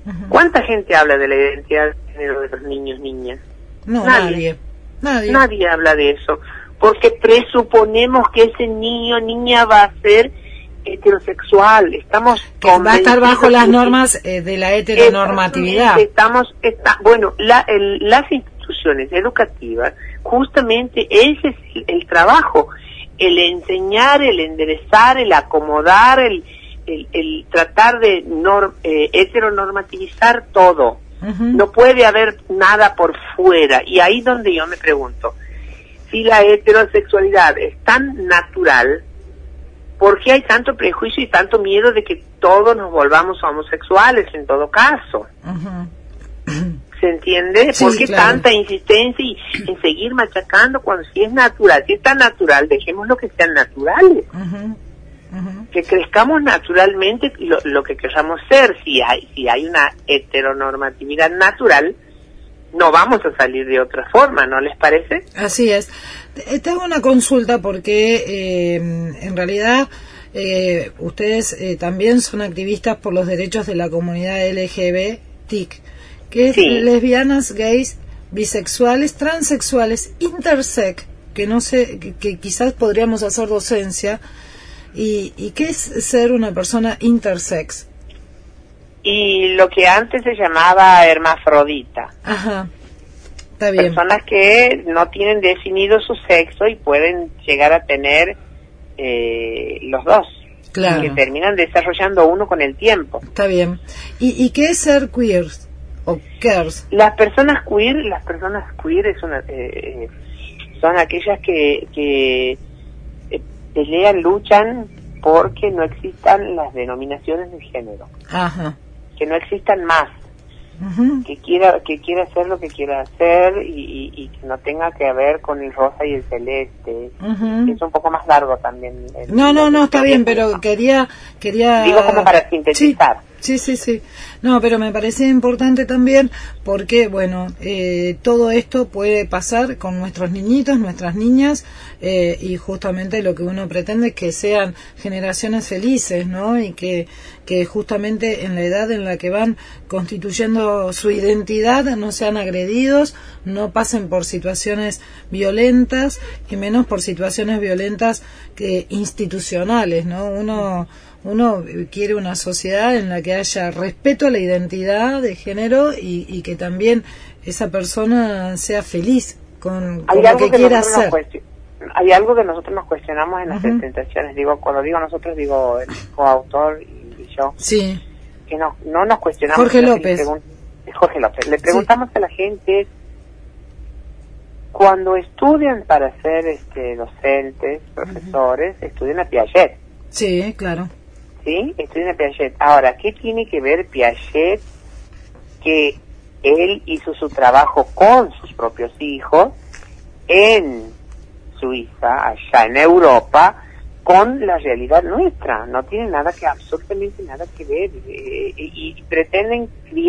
Uh-huh. ¿Cuánta gente habla de la identidad de género de los niños, niñas? No, nadie. Nadie habla de eso, porque presuponemos que ese niño, niña va a ser heterosexual. Que va a estar bajo las normas de la heteronormatividad. Las instituciones educativas, justamente ese es el trabajo, el enseñar, el enderezar, el acomodar, el tratar de heteronormativizar todo. Uh-huh. No puede haber nada por fuera. Y ahí donde yo me pregunto, si la heterosexualidad es tan natural, ¿por qué hay tanto prejuicio y tanto miedo de que todos nos volvamos homosexuales en todo caso? Uh-huh. ¿Se entiende? Sí, ¿Por qué claro. tanta insistencia en seguir machacando cuando si es natural? Si es tan natural, dejémoslo que sean naturales. Uh-huh. Uh-huh. Que crezcamos naturalmente lo que queramos ser. Si hay una heteronormatividad natural, no vamos a salir de otra forma, ¿no les parece? Así es. Te hago una consulta porque en realidad ustedes también son activistas por los derechos de la comunidad LGBT, que es Sí. lesbianas, gays, bisexuales, transexuales, intersex, que no sé, que quizás podríamos hacer docencia. ¿Y qué es ser una persona intersex? Y lo que antes se llamaba hermafrodita. Ajá, está bien. Personas que no tienen definido su sexo y pueden llegar a tener los dos. Claro. Que terminan desarrollando uno con el tiempo. Está bien. ¿Y qué es ser queer o queers? Las personas queer es son aquellas que pelean, luchan porque no existan las denominaciones de género. Ajá. Que no existan más. Uh-huh. Que quiera hacer lo que quiera hacer y que no tenga que ver con el rosa y el celeste. Uh-huh. Es un poco más largo también. No, está bien, pero quería... Digo como para sintetizar. Sí. No, pero me parecía importante también porque, bueno, todo esto puede pasar con nuestros niñitos, nuestras niñas, y justamente lo que uno pretende es que sean generaciones felices, ¿no? Y que justamente en la edad en la que van constituyendo su identidad no sean agredidos, no pasen por situaciones violentas y menos por situaciones violentas institucionales, ¿no? Uno quiere una sociedad en la que haya respeto a la identidad de género y que también esa persona sea feliz con lo que quiera hacer. Hay algo que nosotros nos cuestionamos en las presentaciones. Cuando digo nosotros, digo el coautor y yo. Sí. Que no nos cuestionamos. Jorge López. Le preguntamos a la gente, cuando estudian para ser docentes, profesores, estudian a Piaget. Sí, claro. ¿Sí? Estudian a Piaget. Ahora, ¿qué tiene que ver Piaget, que él hizo su trabajo con sus propios hijos en Suiza, allá en Europa, con la realidad nuestra? No tiene absolutamente nada que ver. Y pretendemos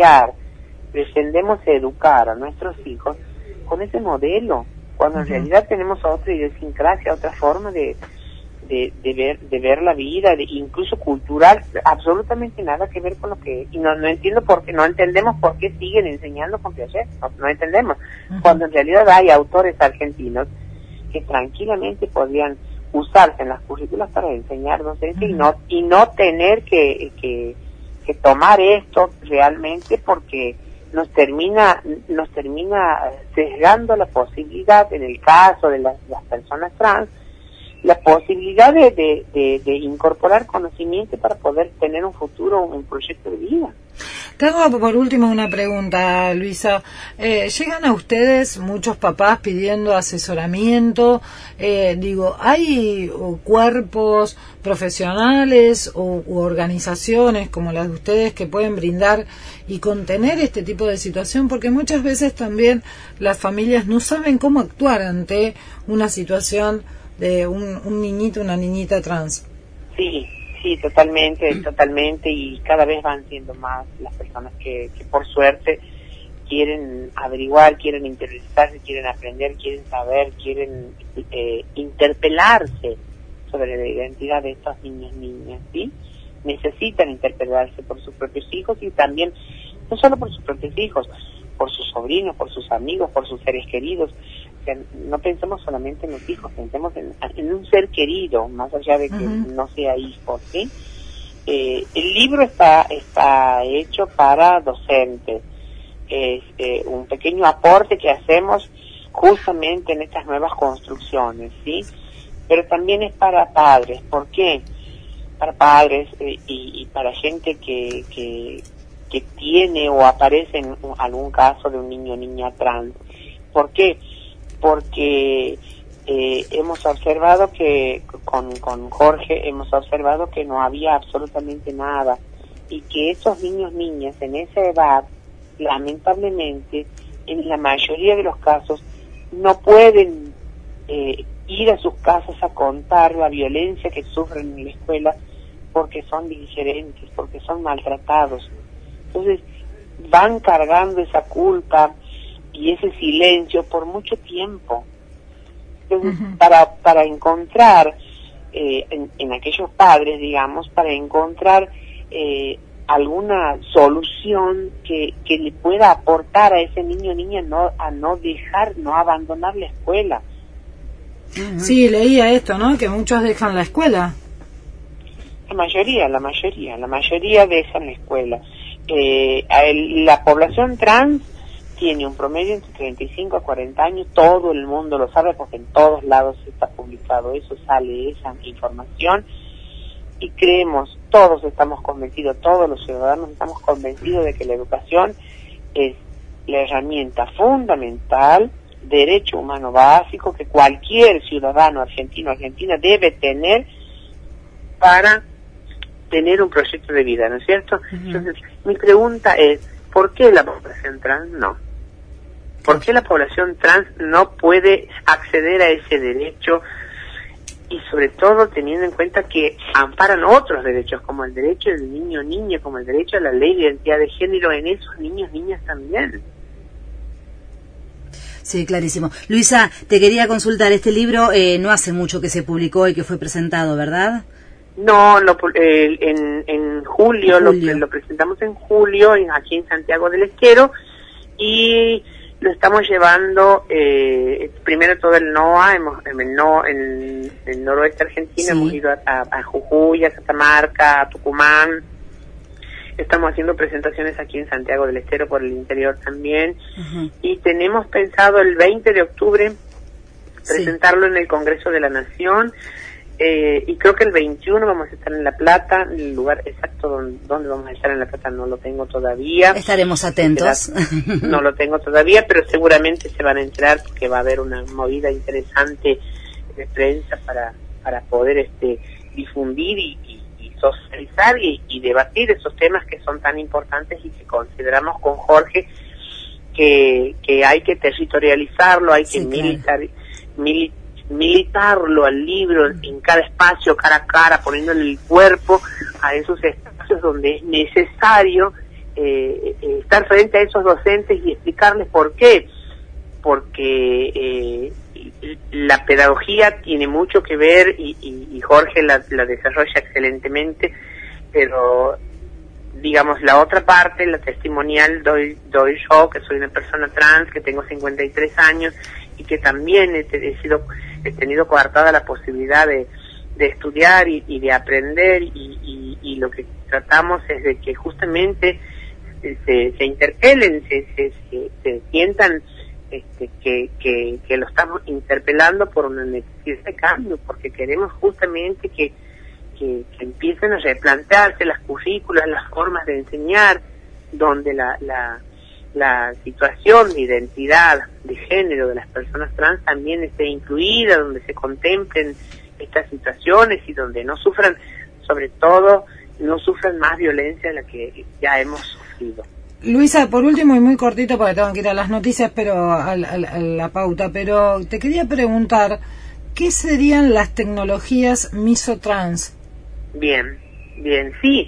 educar a nuestros hijos con ese modelo, cuando en realidad tenemos otra idiosincrasia, otra forma de ver la vida, incluso cultural, absolutamente nada que ver con lo que... Y no entiendo por qué, no entendemos por qué siguen enseñando con Piaget, no entendemos. Cuando en realidad hay autores argentinos que tranquilamente podrían usarse en las currículas para enseñar docencia y no tener que tomar esto realmente, porque nos termina sesgando la posibilidad, en el caso de las personas trans, la posibilidad de incorporar conocimiento para poder tener un futuro, un proyecto de vida. Te hago por último una pregunta, Luisa. ¿Llegan a ustedes muchos papás pidiendo asesoramiento? ¿Hay cuerpos profesionales u organizaciones como las de ustedes que pueden brindar y contener este tipo de situación? Porque muchas veces también las familias no saben cómo actuar ante una situación de un niñito, una niñita trans. Sí, totalmente, y cada vez van siendo más las personas que por suerte quieren averiguar, quieren interesarse, quieren aprender, quieren saber, quieren interpelarse sobre la identidad de estos niños, niñas, ¿sí? Necesitan interpelarse por sus propios hijos y también no solo por sus propios hijos, por sus sobrinos, por sus amigos, por sus seres queridos. O sea, no pensemos solamente en los hijos, pensemos en un ser querido, más allá de que no sea hijo, ¿sí? El libro está hecho para docentes. Es un pequeño aporte que hacemos justamente en estas nuevas construcciones, ¿sí? Pero también es para padres. ¿Por qué? Para padres y para gente que tiene o aparece en algún caso de un niño o niña trans. ¿Por qué? Porque hemos observado que con Jorge hemos observado que no había absolutamente nada y que esos niños niñas en esa edad, lamentablemente, en la mayoría de los casos no pueden ir a sus casas a contar la violencia que sufren en la escuela porque son indiferentes, porque son maltratados. Entonces van cargando esa culpa y ese silencio por mucho tiempo. Entonces, para encontrar en aquellos padres, digamos, para encontrar alguna solución que le pueda aportar a ese niño o niña a no abandonar la escuela. Sí, leía esto, ¿no? Que muchos dejan la escuela. La mayoría dejan la escuela. La población trans tiene un promedio entre 35 a 40 años, todo el mundo lo sabe porque en todos lados está publicado eso, sale esa información y creemos, todos estamos convencidos, todos los ciudadanos estamos convencidos de que la educación es la herramienta fundamental, derecho humano básico que cualquier ciudadano argentino, argentina debe tener para tener un proyecto de vida, ¿no es cierto? Entonces, mi pregunta es, ¿por qué la población trans no? ¿Por qué la población trans no puede acceder a ese derecho? Y sobre todo teniendo en cuenta que amparan otros derechos, como el derecho del niño o niña, como el derecho a la ley de identidad de género en esos niños niñas también. Sí, clarísimo. Luisa, te quería consultar, este libro no hace mucho que se publicó y que fue presentado, ¿verdad? No, en julio. Lo presentamos en julio, aquí en Santiago del Estero, y lo estamos llevando primero todo el NOA, en el noroeste argentino, sí. Hemos ido a Jujuy, a Catamarca, a Tucumán. Estamos haciendo presentaciones aquí en Santiago del Estero, por el interior también, y tenemos pensado el 20 de octubre presentarlo en el Congreso de la Nación. Y creo que el 21 vamos a estar en La Plata. El lugar exacto donde vamos a estar en La Plata no lo tengo todavía. Estaremos atentos. No lo tengo todavía, pero seguramente se van a enterar porque va a haber una movida interesante de prensa para poder difundir y socializar y debatir esos temas que son tan importantes y que consideramos con Jorge que hay que territorializarlo, hay que militarlo al libro en cada espacio, cara a cara, poniéndole el cuerpo a esos espacios donde es necesario estar frente a esos docentes y explicarles por qué. Porque la pedagogía tiene mucho que ver y Jorge la desarrolla excelentemente, pero digamos la otra parte, la testimonial, doy yo, que soy una persona trans, que tengo 53 años y que también he tenido coartada la posibilidad de estudiar y de aprender y lo que tratamos es de que justamente se interpelen, se sientan que lo estamos interpelando por una necesidad de cambio, porque queremos justamente que empiecen a replantearse las currículas, las formas de enseñar, donde la situación de identidad de género de las personas trans también esté incluida, donde se contemplen estas situaciones y donde no sufran, sobre todo, no sufran más violencia de la que ya hemos sufrido. Luisa, por último y muy cortito porque tengo que ir a las noticias, pero a la pauta, pero te quería preguntar, ¿qué serían las tecnologías misotrans? Bien, sí.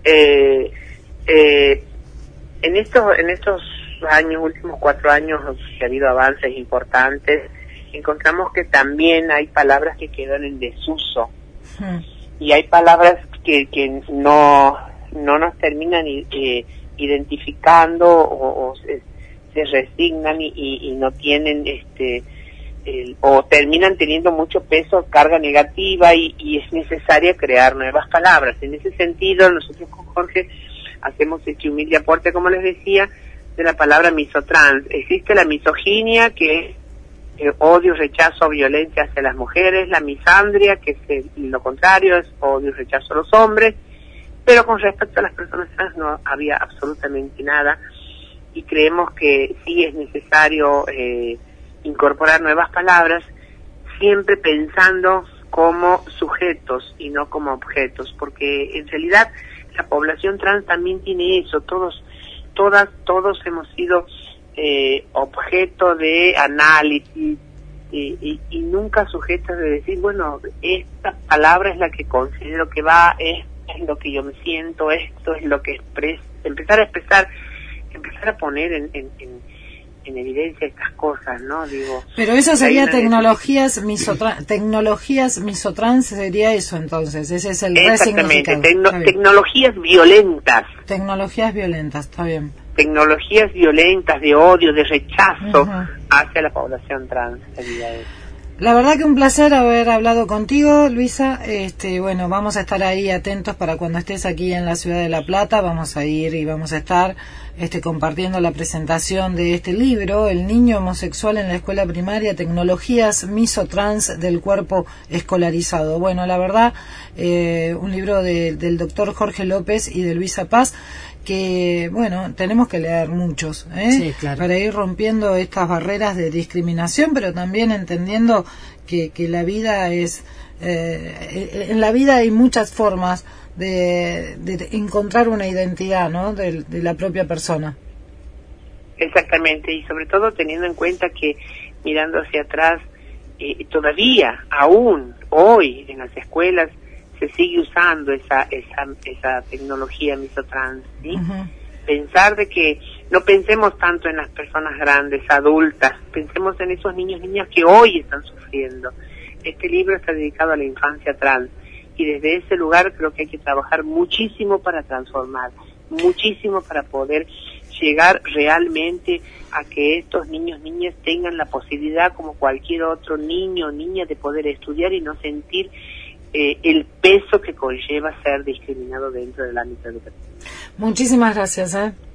En estos años, últimos 4 años, que ha habido avances importantes, encontramos que también hay palabras que quedan en desuso y hay palabras que no nos terminan identificando o se resignan y no tienen o terminan teniendo mucho peso, carga negativa y es necesaria crear nuevas palabras. En ese sentido, nosotros con Jorge hacemos este humilde aporte, como les decía, de la palabra misotrans. Existe la misoginia, que es odio, rechazo, violencia hacia las mujeres; la misandria, que es lo contrario, es odio y rechazo a los hombres. Pero con respecto a las personas trans no había absolutamente nada, y creemos que sí es necesario incorporar nuevas palabras, siempre pensando como sujetos y no como objetos, porque en realidad la población trans también tiene eso. Todos hemos sido objeto de análisis y nunca sujetos de decir, bueno, esta palabra es la que considero que va, es lo que yo me siento, esto es lo que expreso. Empezar a poner en evidencia estas cosas, ¿no? Digo, pero eso sería tecnologías misotrans, sería eso entonces, ese es el exactamente, tecnologías violentas. Tecnologías violentas, está bien. Tecnologías violentas de odio, de rechazo hacia la población trans, sería eso. La verdad que un placer haber hablado contigo, Luisa. Bueno, vamos a estar ahí atentos para cuando estés aquí en la ciudad de La Plata. Vamos a ir y vamos a estar compartiendo la presentación de este libro, El niño homosexual en la escuela primaria, tecnologías misotrans del cuerpo escolarizado. Bueno, la verdad, un libro del doctor Jorge López y de Luisa Paz, que, bueno, tenemos que leer muchos, sí, claro, para ir rompiendo estas barreras de discriminación, pero también entendiendo que la vida es, en la vida hay muchas formas de encontrar una identidad, ¿no?, de la propia persona. Exactamente, y sobre todo teniendo en cuenta que, mirando hacia atrás, todavía, aún hoy, en las escuelas, se sigue usando esa tecnología misotrans, ¿sí? Pensar de que no pensemos tanto en las personas grandes, adultas, pensemos en esos niños y niñas que hoy están sufriendo. Este libro está dedicado a la infancia trans, y desde ese lugar creo que hay que trabajar muchísimo para transformar, muchísimo para poder llegar realmente a que estos niños, niñas tengan la posibilidad, como cualquier otro niño o niña, de poder estudiar y no sentir el peso que conlleva ser discriminado dentro del ámbito educativo. Muchísimas gracias.